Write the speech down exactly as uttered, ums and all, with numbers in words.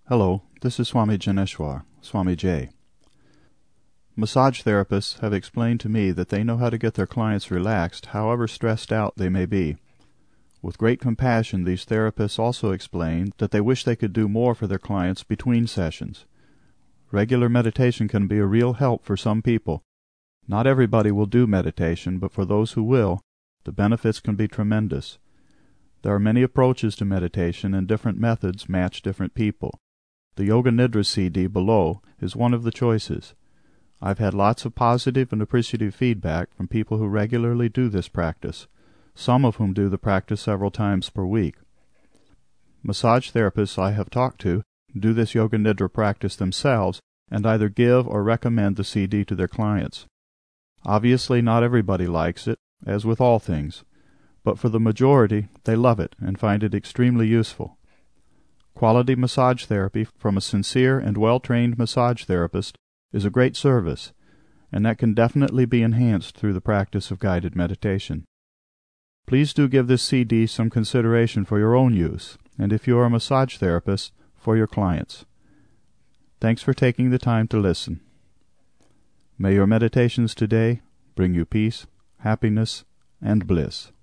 Hello, this is Swami Janeshwar, Swami J. Massage therapists have explained to me that they know how to get their clients relaxed, however stressed out they may be. With great compassion, these therapists also explain that they wish they could do more for their clients between sessions. Regular meditation can be a real help for some people. Not everybody will do meditation, but for those who will, the benefits can be tremendous. There are many approaches to meditation, and different methods match different people. The Yoga Nidra C D below is one of the choices. I've had lots of positive and appreciative feedback from people who regularly do this practice, some of whom do the practice several times per week. Massage therapists I have talked to do this Yoga Nidra practice themselves and either give or recommend the C D to their clients. Obviously not everybody likes it, as with all things, but for the majority they love it and find it extremely useful. Quality massage therapy from a sincere and well-trained massage therapist is a great service, and that can definitely be enhanced through the practice of guided meditation. Please do give this C D some consideration for your own use, and if you are a massage therapist, for your clients. Thanks for taking the time to listen. May your meditations today bring you peace, happiness, and bliss.